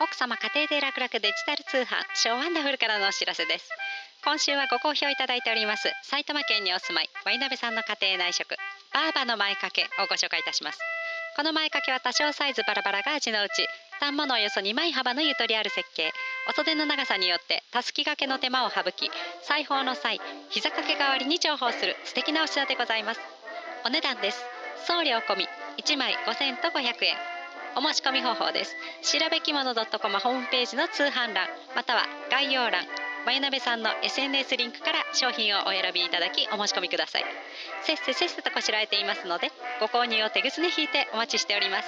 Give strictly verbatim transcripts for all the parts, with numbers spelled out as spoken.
奥様家庭で楽々デジタル通販ショーワンダフルからのお知らせです。今週はご好評いただいております埼玉県にお住まいワイナベさんの家庭内食バーバの前掛けをご紹介いたします。この前掛けは多少サイズバラバラが味のうち、反物およそにまい幅のゆとりある設計、お袖の長さによってたすき掛けの手間を省き、裁縫の際膝掛け代わりに重宝する素敵なお品でございます。お値段です。送料込みいちまいごせんとごひゃくえん。お申し込み方法です。調べきもの .com ホームページの通販欄または概要欄、ワイナベさんの エスエヌエス リンクから商品をお選びいただきお申し込みください。せっせせっせとこしらえていますのでご購入を手ぐすね引いてお待ちしております。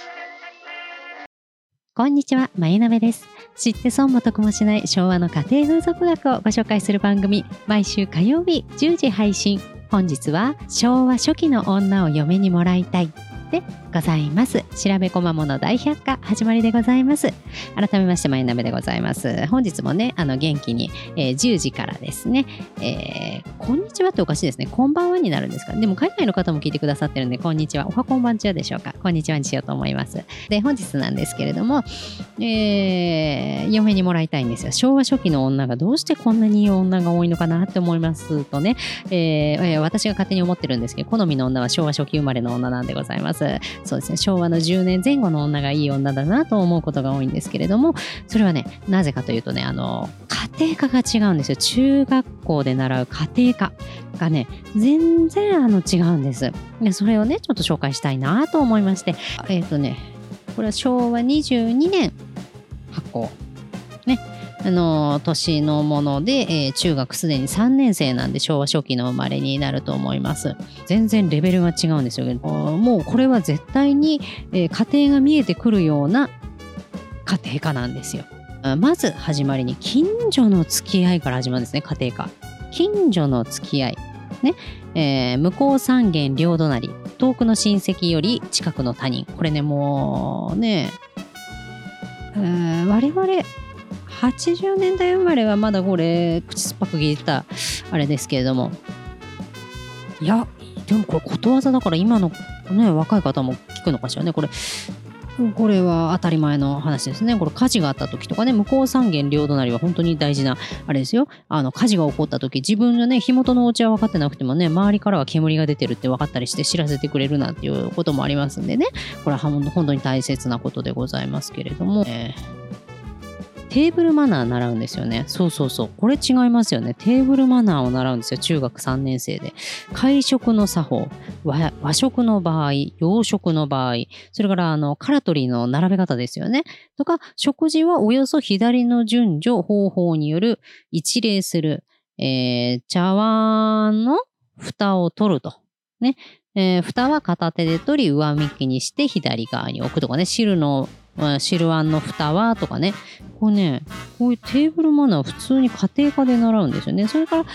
こんにちは、まゆなべです。知って損も得もしない昭和の家庭風俗学をご紹介する番組、毎週火曜日じゅうじ配信。本日は昭和初期の女を嫁にもらいたいでございます。調べこまもの大百科始まりでございます。改めましてまゆなべでございます。本日もねあの元気に、えー、じゅうじからですね、えー、こんにちはっておかしいですね。こんばんはになるんですか。でも海外の方も聞いてくださってるんでこんにちは、おはこんばんちはでしょうか。こんにちはにしようと思います。で本日なんですけれども、えー、嫁にもらいたいんですよ。昭和初期の女がどうしてこんなにいい女が多いのかなって思いますとね、えー、私が勝手に思ってるんですけど、好みの女は昭和初期生まれの女なんでございます。そうですね、昭和のじゅうねんぜん後の女がいい女だなと思うことが多いんですけれども、それはねなぜかというとね、あの家庭科が違うんですよ。中学校で習う家庭科がね全然あの違うんです。でそれをねちょっと紹介したいなと思いまして、えっとねこれはしょうわにじゅうにねん発行ね、あの年のもので、えー、中学すでにさんねんせいなんで昭和初期の生まれになると思います。全然レベルが違うんですよ。もうこれは絶対に、えー、家庭が見えてくるような家庭科なんですよ。まず始まりに近所の付き合いから始まるんですね。家庭科、近所の付き合いね、えー、向こう三軒両隣、遠くの親戚より近くの他人。これねもうね、えー、我々はちじゅうねんだい生まれはまだこれ口酸っぱく聞いたあれですけれども、いやでもこれことわざだから今の、ね、若い方も聞くのかしらね。これこれは当たり前の話ですね。これ火事があった時とかね、向こう三軒両隣は本当に大事なあれですよ。あの火事が起こった時、自分のね火元のお家は分かってなくてもね、周りからは煙が出てるって分かったりして知らせてくれるなんていうこともありますんでね、これは本当に大切なことでございますけれども、えーテーブルマナー習うんですよね。そうそうそう。これ違いますよね。テーブルマナーを習うんですよ。中学さんねんせいで。会食の作法、和、和食の場合、洋食の場合、それからあの、カラトリーの並べ方ですよね。とか、食事はおよそ左の順序方法による一礼する、えー、茶碗の蓋を取ると。ね。えー、蓋は片手で取り上向きにして左側に置くとかね。汁の汁碗の蓋はとかね、こうね、こういうテーブルマナーを普通に家庭科で習うんですよね。それから、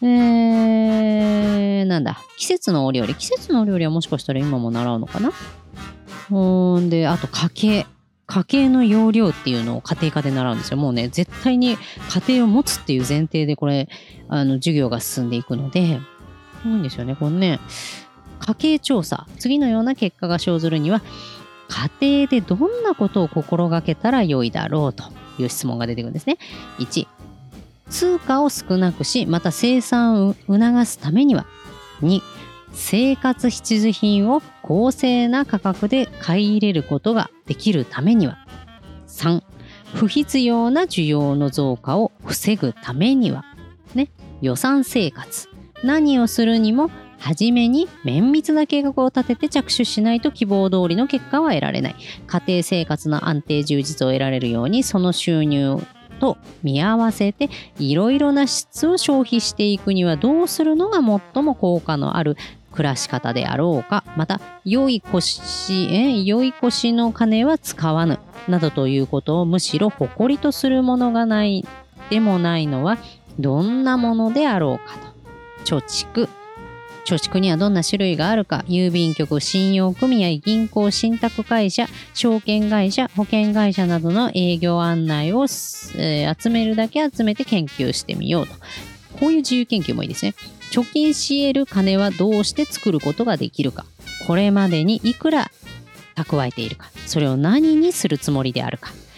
えー、なんだ、季節のお料理。季節のお料理はもしかしたら今も習うのかな。ほんで、あと家計。家計の要領っていうのを家庭科で習うんですよ。もうね、絶対に家庭を持つっていう前提でこれ、あの、授業が進んでいくので、多いんですよね。このね、家計調査。次のような結果が生ずるには、家庭でどんなことを心がけたらよいだろうという質問が出てくるんですね。いち、通貨を少なくし、また生産を促すためには。に、生活必需品を公正な価格で買い入れることができるためには。さん、不必要な需要の増加を防ぐためには。ね、予算生活。何をするにもはじめに綿密な計画を立てて着手しないと希望通りの結果は得られない。家庭生活の安定充実を得られるように、その収入と見合わせていろいろな質を消費していくにはどうするのが最も効果のある暮らし方であろうか。また、良い腰、え、良い腰の金は使わぬなどということをむしろ誇りとするものがないでもないのはどんなものであろうかと。貯蓄。貯蓄にはどんな種類があるか、郵便局、信用組合、銀行、信託会社、証券会社、保険会社などの営業案内を、えー、集めるだけ集めて研究してみようと。こういう自由研究もいいですね。貯金し得る金はどうして作ることができるか。これまでにいくら蓄えているか。それを何にするつもりであるか。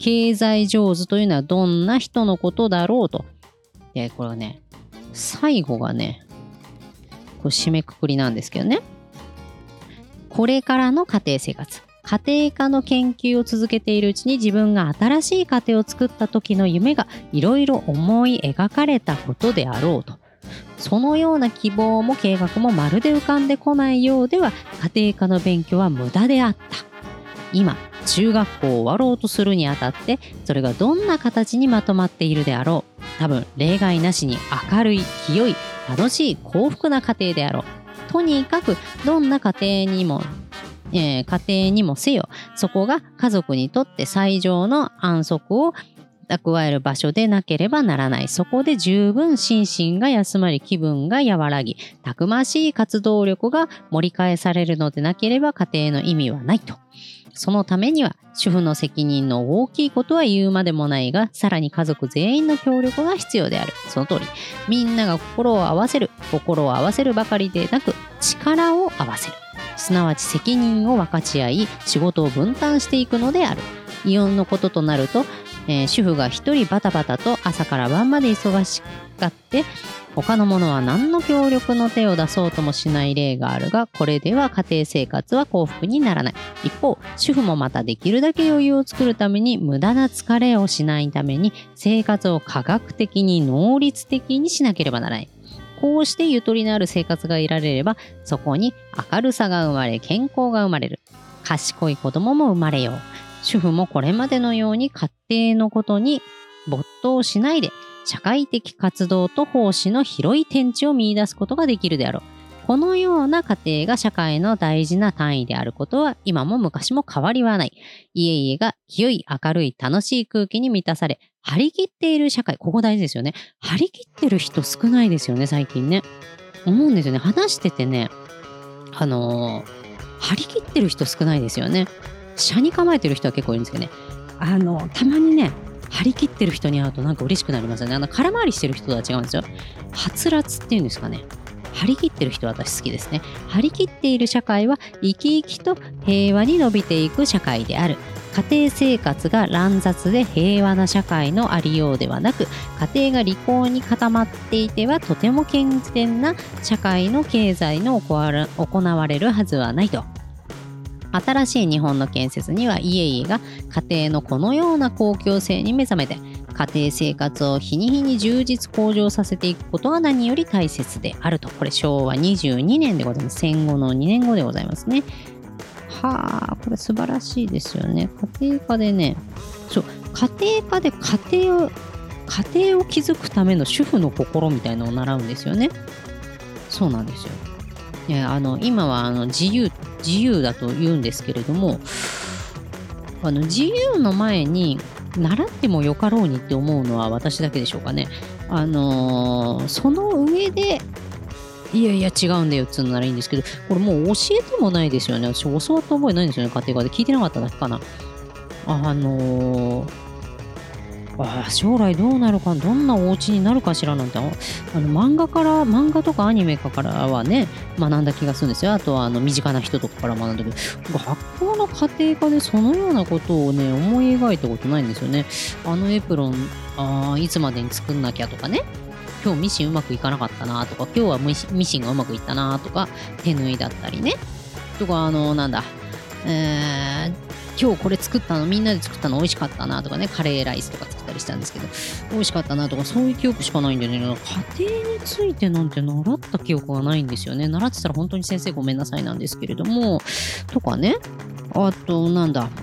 経済上手というのはどんな人のことだろうと。で、これはね、最後がね、これ締めくくりなんですけどね。これからの家庭生活。家庭科の研究を続けているうちに自分が新しい家庭を作った時の夢がいろいろ思い描かれたことであろうと。そのような希望も計画もまるで浮かんでこないようでは家庭科の勉強は無駄であった。今、中学校を終わろうとするにあたってそれがどんな形にまとまっているであろう。多分例外なしに明るい、清い、楽しい、幸福な家庭であろう。とにかくどんな家庭にもえー、家庭にもせよ、そこが家族にとって最上の安息を蓄える場所でなければならない。そこで十分心身が休まり、気分が和らぎ、たくましい活動力が盛り返されるのでなければ家庭の意味はないと。そのためには主婦の責任の大きいことは言うまでもないが、さらに家族全員の協力が必要である。その通り。みんなが心を合わせる。心を合わせるばかりでなく、力を合わせる。すなわち責任を分かち合い、仕事を分担していくのである。イオンのこととなると、えー、主婦が一人バタバタと朝から晩まで忙しがって、他の者は何の協力の手を出そうともしない例があるが、これでは家庭生活は幸福にならない。一方、主婦もまたできるだけ余裕を作るために無駄な疲れをしないために生活を科学的に能率的にしなければならない。こうしてゆとりのある生活が得られれば、そこに明るさが生まれ、健康が生まれる。賢い子供も生まれよう。主婦もこれまでのように家庭のことに没頭しないで、社会的活動と奉仕の広い天地を見出すことができるであろう。このような家庭が社会の大事な単位であることは今も昔も変わりはない。家々が清い、明るい、楽しい空気に満たされ、張り切っている社会、ここ大事ですよね。張り切ってる人少ないですよね、最近ね。思うんですよね。話しててね、あのー、張り切ってる人少ないですよね。車に構えてる人は結構いるんですけどね。あの、たまにね、張り切ってる人に会うとなんか嬉しくなりますよね。あの、空回りしてる人とは違うんですよ。はつらつっていうんですかね。張り切ってる人は私好きですね。張り切っている社会は生き生きと平和に伸びていく社会である。家庭生活が乱雑で平和な社会のありようではなく、家庭が利口に固まっていてはとても健全な社会の経済の行われるはずはないと。新しい日本の建設には家々が家庭のこのような公共性に目覚めて、家庭生活を日に日に充実向上させていくことが何より大切であると。これしょうわにじゅうにねんでございます。戦後のにねんごでございますね。はあ、これ素晴らしいですよね。家庭科でね、そう、家庭科で家庭を、家庭を築くための主婦の心みたいなのを習うんですよね。そうなんですよ。いや、あの、今はあの自由、自由だと言うんですけれども、あの自由の前に習ってもよかろうにって思うのは私だけでしょうかね。あのー、その上で、いやいや違うんだよっつうのならいいんですけど、これもう教えてもないですよね。私教わった覚えないんですよね、家庭科で。聞いてなかっただけかな。あのー、あ将来どうなるか、どんなお家になるかしらなんて、あの漫画から、漫画とかアニメからはね、学んだ気がするんですよ。あとはあの身近な人とかから学んだけど、学校の家庭科でそのようなことをね、思い描いたことないんですよね。あのエプロン、あいつまでに作んなきゃとかね。今日ミシンうまくいかなかったなとか、今日はミシミシンがうまくいったなとか、手縫いだったりね。とか、あの、なんだ、えー、今日これ作ったの、みんなで作ったの美味しかったなとかね、カレーライスとか作ったりしたんですけど、美味しかったなとか、そういう記憶しかないんでね、家庭についてなんて習った記憶がないんですよね。習ってたら本当に先生ごめんなさいなんですけれども、とかね、あと、なんだ、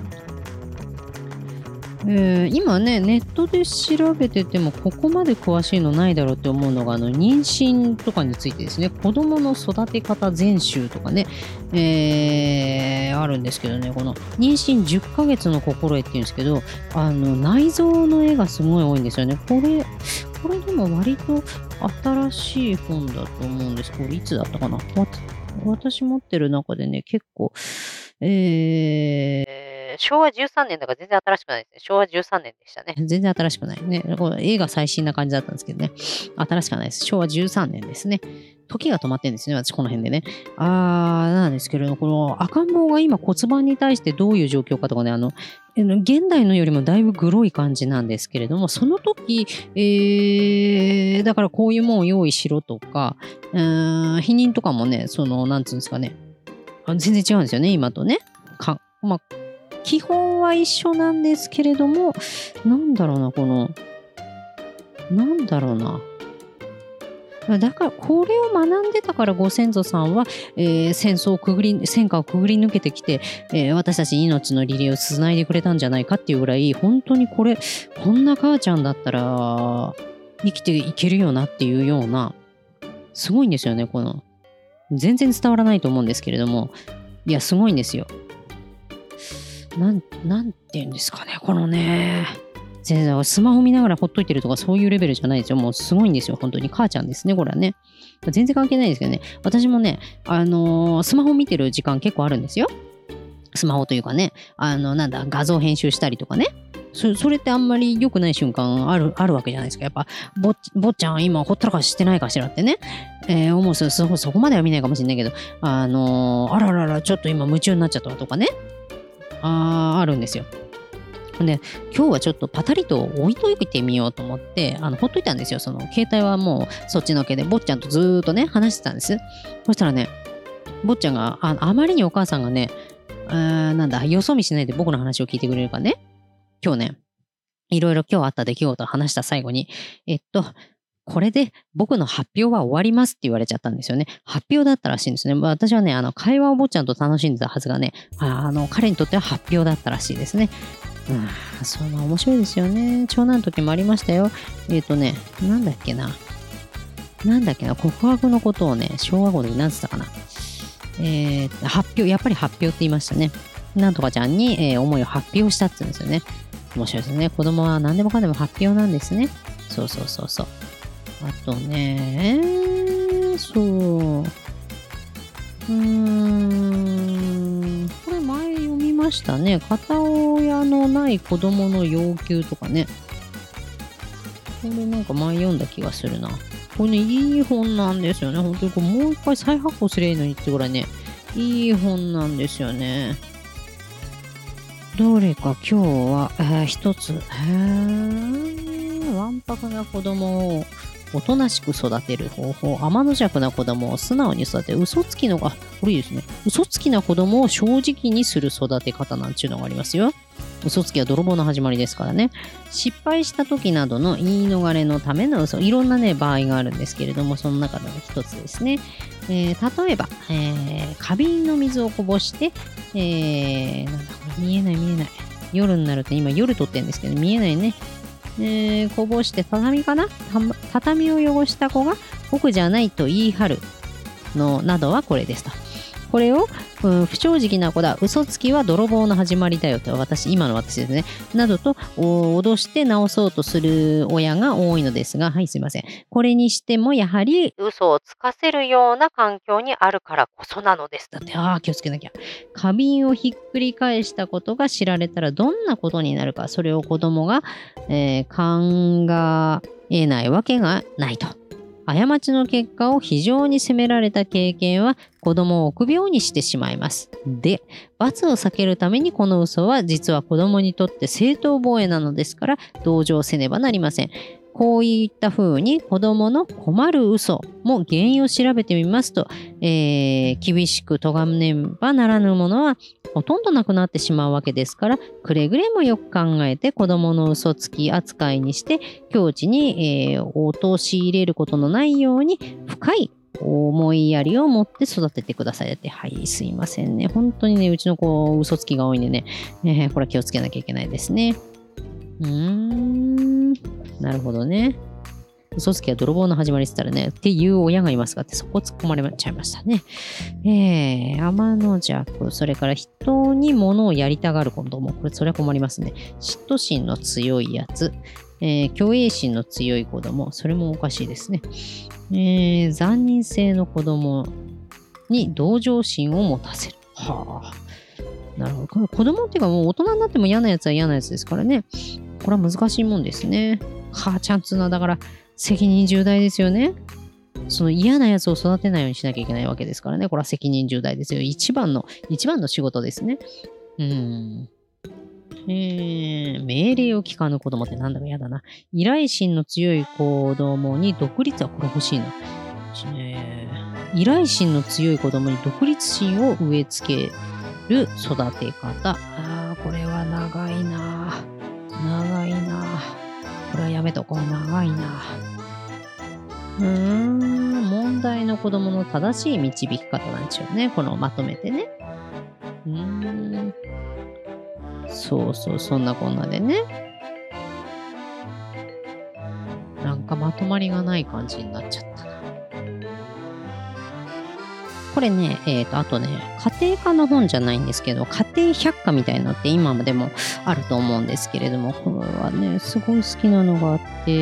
えー、今ね、ネットで調べててもここまで詳しいのないだろうって思うのが、あの妊娠とかについてですね、子供の育て方全集とかね、えー、あるんですけどね、この妊娠じゅっかげつの心得っていうんですけど、あの内臓の絵がすごい多いんですよね。これ、これでも割と新しい本だと思うんですけど、いつだったかな。私持ってる中でね、結構、えーえー、しょうわじゅうさんねんだから全然新しくないですね。しょうわじゅうさんねんでしたね。 全然新しくないね。これ映画最新な感じだったんですけどね。新しくはないです。しょうわじゅうさんねんですね。時が止まってるんですね、私この辺でね。あー、なんですけれども、この赤ん坊が今骨盤に対してどういう状況かとかね、あの、えー現代のよりもだいぶグロい感じなんですけれども、その時、えー、だからこういうもんを用意しろとか、うーん、避妊とかもね、その、なんつうんですかね、あ全然違うんですよね、今とね。かまあ、基本は一緒なんですけれども、なんだろうな、この、なんだろうな。だから、これを学んでたからご先祖さんは、えー戦争をくぐり、戦火をくぐり抜けてきて、えー私たちに命のリレーをつないでくれたんじゃないかっていうぐらい、本当にこれ、こんな母ちゃんだったら、生きていけるよなっていうような、すごいんですよね、この。全然伝わらないと思うんですけれども、いや、すごいんですよ。なん、なんて言うんですかね、このね、全然スマホ見ながらほっといてるとかそういうレベルじゃないですよ。もうすごいんですよ。本当に。母ちゃんですね、これはね。全然関係ないですけどね。私もね、あのースマホ見てる時間結構あるんですよ。スマホというかね、あの、なんだ、画像編集したりとかね。そそれってあんまり良くない瞬間ある、あるわけじゃないですか。やっぱ、ぼっ坊ちゃん今ほったらかししてないかしらってね。えー思うそそそこまでは見ないかもしれないけど、あのーあららら、ちょっと今夢中になっちゃったわとかね。あーあるんですよ。で、今日はちょっとパタリと置いといてみようと思って、あの、ほっといたんですよ。その、携帯はもうそっちのけで、坊ちゃんとずーっとね、話してたんです。そしたらね、坊ちゃんが、ああまりにお母さんがね、あーなんだ、よそ見しないで僕の話を聞いてくれるからね、今日ね、いろいろ今日あった出来事を話した最後に、えっと、これで僕の発表は終わりますって言われちゃったんですよね。発表だったらしいんですね。まあ私はね、あの、会話を坊ちゃんと楽しんでたはずがね、ああの、彼にとっては発表だったらしいですね。うん、そんな面白いですよね。長男の時もありましたよ。えっ、とね、なんだっけな。なんだっけな、告白のことをね、小学校で何つったかな。えー、発表、やっぱり発表って言いましたね。なんとかちゃんに、えー思いを発表したって言うんですよね。面白いですね。子供は何でもかんでも発表なんですね。そうそうそうそう。あとね、そう。うーん、これ前読みましたね。片親のない子供の要求とかね。これなんか前読んだ気がするな。これね、いい本なんですよね。本当にこれもう一回再発行すればいいのにってぐらいね、いい本なんですよね。どれか今日は、えー一つ、へー、わんぱくな子供をおとなしく育てる方法、天の弱な子供を素直に育てる、嘘つきのが、これいいですね。嘘つきな子供を正直にする育て方なんていうのがありますよ。嘘つきは泥棒の始まりですからね。失敗した時などの言い逃れのための嘘、いろんなね、場合があるんですけれども、その中での一つですね。えー例えば、えー花瓶の水をこぼして、えーなんだこれ、見えない見えない。夜になると、今夜撮ってるんですけど、見えないね。えーこぼして畳かなた畳を汚した子が僕じゃないと言い張るのなどはこれですと。これを、うん不正直な子だ、嘘つきは泥棒の始まりだよと、私、今の私ですね。などとお脅して直そうとする親が多いのですが、はい、すいません。これにしてもやはり嘘をつかせるような環境にあるからこそなのです。だって、ああ、気をつけなきゃ。花瓶をひっくり返したことが知られたらどんなことになるか、それを子供が、えー考えないわけがないと。過ちの結果を非常に責められた経験は子供を臆病にしてしまいます。で、罰を避けるためにこの嘘は実は子供にとって正当防衛なのですから同情せねばなりません。こういった風に子供の困る嘘も原因を調べてみますと、えー厳しく咎めねばならぬものはほとんどなくなってしまうわけですから、くれぐれもよく考えて子供の嘘つき扱いにして境地に、えー陥れることのないように深い思いやりを持って育ててください。だって、はい、すいませんね。本当にね、うちの子嘘つきが多いんでね、えーこれは気をつけなきゃいけないですね。うーん、なるほどね。嘘つきは泥棒の始まりって言ったらね、っていう親がいますかってそこ突っ込まれちゃいましたね。えー、天の弱、それから人に物をやりたがる子供、これそれは困りますね。嫉妬心の強いやつ、えー、虚栄心の強い子供、それもおかしいですね。えー、残忍性の子供に同情心を持たせる。はあ。 なるほど。これ子供っていうかもう大人になっても嫌なやつは嫌なやつですからね。これは難しいもんですね。母ちゃんつうのはだから責任重大ですよね。その嫌なやつを育てないようにしなきゃいけないわけですからね。これは責任重大ですよ。一番の、一番の仕事ですね。うーん。えー、命令を聞かぬ子供ってなんだか嫌だな。依頼心の強い子供に独立はこれ欲しいな。えー依頼心の強い子供に独立心を植え付ける育て方。あーこれは長いな。長いな。これはやめとこう。長いな。うーん、問題の子供の正しい導き方なんでしょうね。このまとめてね。うーん。そうそう、そんなこんなでね。なんかまとまりがない感じになっちゃったな。これね、えっと、あとね、家庭科の本じゃないんですけど、家庭百科みたいのって今でもあると思うんですけれども、これはね、すごい好きなのがあって、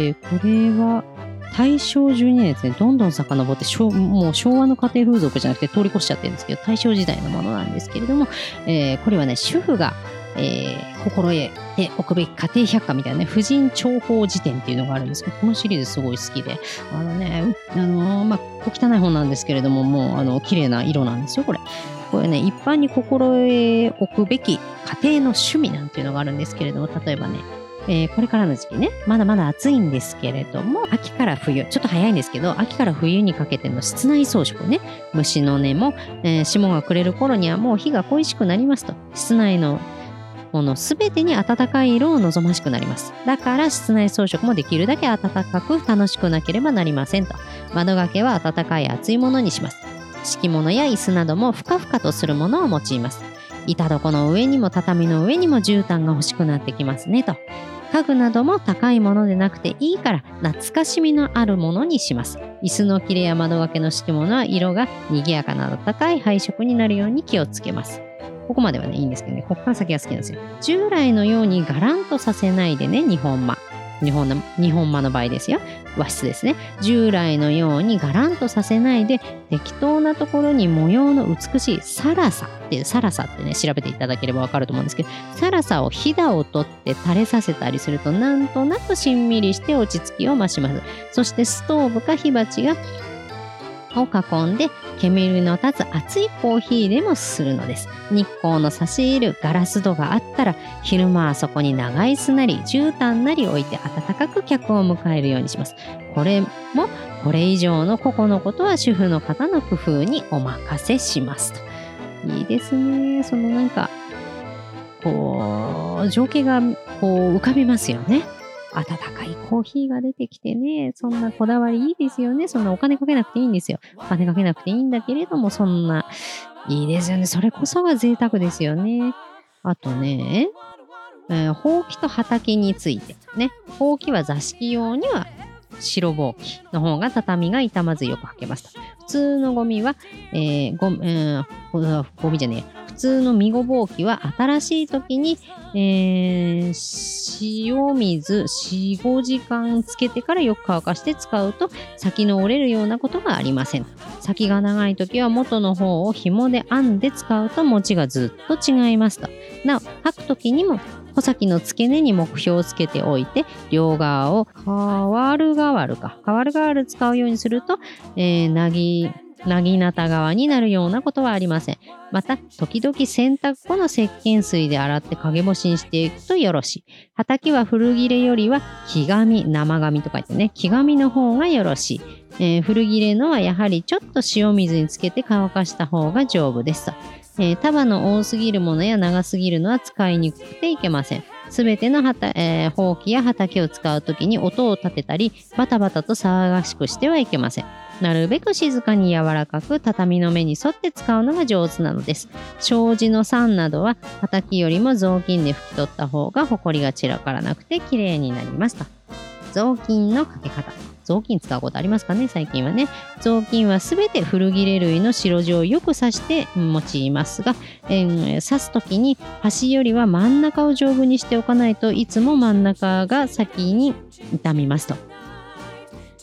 これは大正じゅうにねんですね、どんどん遡って、昭もう昭和の家庭風俗じゃなくて通り越しちゃってるんですけど、大正時代のものなんですけれども、えーこれはね、主婦が、えー心得ておくべき家庭百科みたいなね、婦人重宝辞典っていうのがあるんですけど、このシリーズすごい好きで、あのね、うあのーまあ、小汚い本なんですけれども、もう、あの、綺麗な色なんですよ、これ。これね、一般に心得おくべき家庭の趣味なんていうのがあるんですけれども、例えばね、えーこれからの時期ね、まだまだ暑いんですけれども、秋から冬、ちょっと早いんですけど、秋から冬にかけての室内装飾ね、虫の根も、えー霜が暮れる頃にはもう火が恋しくなりますと、室内のものすべてに暖かい色を望ましくなります。だから室内装飾もできるだけ暖かく楽しくなければなりませんと。窓掛けは暖かい厚いものにします。敷物や椅子などもふかふかとするものを用います。板床の上にも畳の上にも絨毯が欲しくなってきますねと。家具なども高いものでなくていいから懐かしみのあるものにします。椅子の切れや窓掛けの敷物は色が賑やかな暖かい配色になるように気をつけます。ここまではね、いいんですけどね、ここから先が好きなんですよ。従来のようにガランとさせないでね、日本間。日本の、日本間の場合ですよ。和室ですね。従来のようにガランとさせないで、適当なところに模様の美しいサラサっていう、サラサってね、調べていただければわかると思うんですけど、サラサをひだを取って垂れさせたりすると、なんとなくしんみりして落ち着きを増します。そしてストーブか火鉢が、を囲んで煙の立つ熱いコーヒーでもするのです。日光の差し入るガラス戸があったら、昼間はそこに長椅子なり絨毯なり置いて温かく客を迎えるようにします。これもこれ以上の個々のことは主婦の方の工夫にお任せしますと。いいですね。そのなんかこう情景がこう浮かびますよね。温かいコーヒーが出てきてね、そんなこだわりいいですよね。そんなお金かけなくていいんですよ。お金かけなくていいんだけれども、そんな、いいですよね。それこそが贅沢ですよね。あとね、えー、ほうきと畑について。ね。ほうきは座敷用には白ぼうきの方が畳が傷まずよく履けますと。普通のゴミは、えー、ゴ, えー、ゴミじゃねえ。普通の身ごぼうきは新しい時に、えー、塩水よん、ごじかんつけてからよく乾かして使うと先の折れるようなことがありません。先が長い時は元の方を紐で編んで使うと持ちがずっと違いますと。なお、履く時にも穂先の付け根に目標をつけておいて、両側を変わる変わるか、変わる変わる使うようにすると、えー、なぎ、なぎなた側になるようなことはありません。また、時々洗濯後の石鹸水で洗って陰干しにしていくとよろしい。畑は古切れよりは木紙、生紙とか言ってね、木紙の方がよろしい。えー、古切れのはやはりちょっと塩水につけて乾かした方が丈夫ですと。えー、束の多すぎるものや長すぎるのは使いにくくていけません。すべてのはた、えー、ほうきや畑を使うときに音を立てたり、バタバタと騒がしくしてはいけません。なるべく静かに柔らかく畳の目に沿って使うのが上手なのです。障子の桟などは畑よりも雑巾で拭き取った方がほこりが散らからなくてきれいになりますと。雑巾のかけ方。雑巾使うことありますかね、最近はね。雑巾はすべて古切れ類の白地をよく刺して用いますが、えー、刺すときに端よりは真ん中を丈夫にしておかないといつも真ん中が先に傷みますと。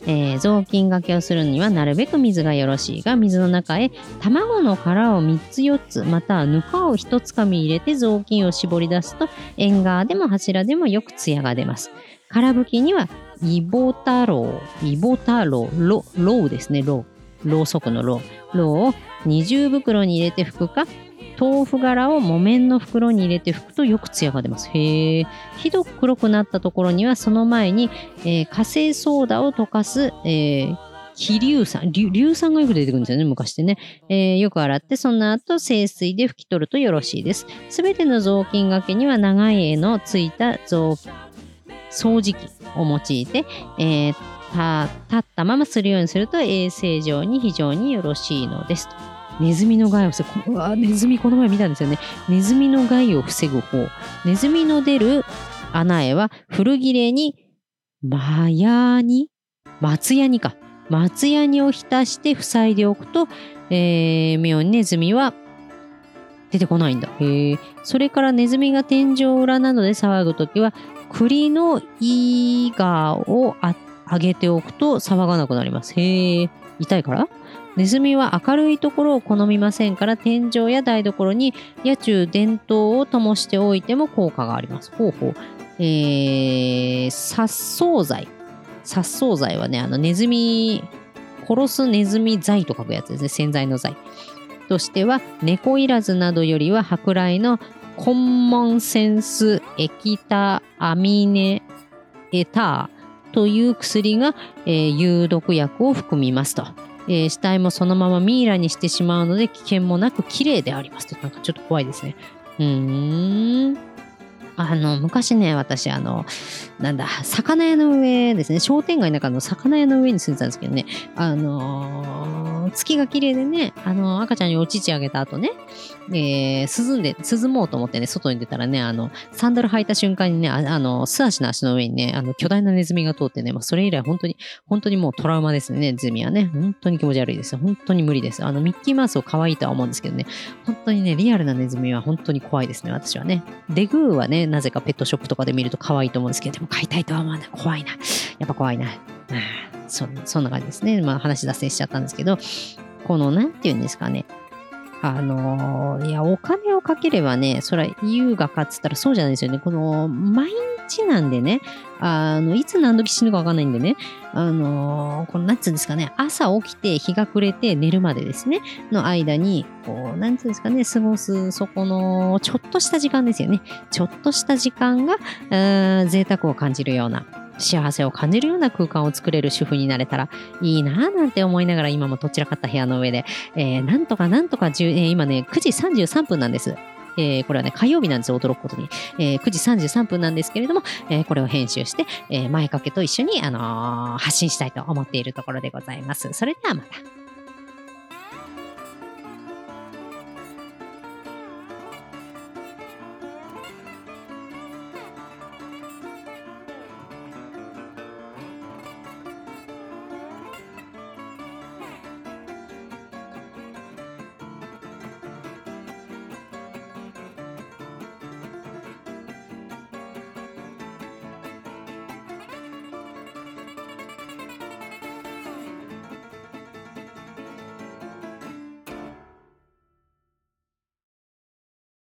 えー、雑巾がけをするにはなるべく水がよろしいが、水の中へ卵の殻をみっつよっつ、またはぬかをひとつかみ入れて雑巾を絞り出すと、縁側でも柱でもよくツヤが出ます。から拭きにはイボタロウ、イボタロウ、ロ、ロウですね、ロウ。ろうそくのロウ。ロウを二重袋に入れて拭くか、豆腐柄を木綿の袋に入れて拭くとよくツヤが出ます。へえ。ひどく黒くなったところにはその前に、えー、火星ソーダを溶かす、えー、気硫酸、硫酸がよく出てくるんですよね、昔ってね。えー、よく洗って、その後、清水で拭き取るとよろしいです。すべての雑巾がけには長い柄のついた雑掃除機を用いて、えー、た立ったままするようにすると衛生上に非常によろしいのですと。ネズミの害を防ぐ。うわ、ネズミこの前見たんですよね。ネズミの害を防ぐ方。ネズミの出る穴へは古切れにマヤに松ヤニか。松ヤニを浸して塞いでおくと、えー、妙にネズミは出てこないんだ。へえ。それからネズミが天井裏などで騒ぐときは、栗のイガをあ上げておくと騒がなくなります。へえ。痛いから？ネズミは明るいところを好みませんから、天井や台所に野中電灯を灯しておいても効果があります。ほうほう。えー、殺草剤。殺草剤はね、あのネズミ、殺すネズミ剤と書くやつですね。洗剤の剤。としては、猫いらずなどよりは舶来のコンモンセンスエキタアミネエターという薬が、えー、有毒薬を含みますと。えー、死体もそのままミイラにしてしまうので危険もなく綺麗でありますと。なんかちょっと怖いですね。うーん。あの、昔ね、私、あの、なんだ、魚屋の上ですね、商店街の中の魚屋の上に住んでたんですけどね、あのー、月が綺麗でね、あの、赤ちゃんにお乳あげた後ね、えー、涼んで、涼もうと思ってね、外に出たらね、あの、サンダル履いた瞬間にね、あ、あの、素足の足の上にね、あの、巨大なネズミが通ってね、まあ、それ以来本当に、本当にもうトラウマですね、ネズミはね。本当に気持ち悪いですよ。本当に無理です。あの、ミッキーマウスを可愛いとは思うんですけどね、本当にね、リアルなネズミは本当に怖いですね、私はね。デグーはね、なぜかペットショップとかで見ると可愛いと思うんですけど、でも飼いたいとは思わない。怖いな。やっぱ怖いな。そ, そんな感じですね。まあ話脱線しちゃったんですけど、この、なんていうんですかね。あのー、いや、お金をかければね、それは優雅かっつったらそうじゃないですよね。この、毎日なんでね、あの、いつ何時死ぬかわかんないんでね、あのー、この、なんつうんですかね、朝起きて日が暮れて寝るまでですね、の間に、こう、なんつうんですかね、過ごす、そこの、ちょっとした時間ですよね。ちょっとした時間が、贅沢を感じるような、幸せを感じるような空間を作れる主婦になれたらいいなぁなんて思いながら、今もどちらかった部屋の上で、えー、なんとかなんとか、えー、今ね、くじさんじゅうさんぷんなんです。えー、これはね、火曜日なんですよ、驚くことに。えー、くじさんじゅうさんぷんなんですけれども、えー、これを編集して、えー、前掛けと一緒に、あのー、発信したいと思っているところでございます。それではまた。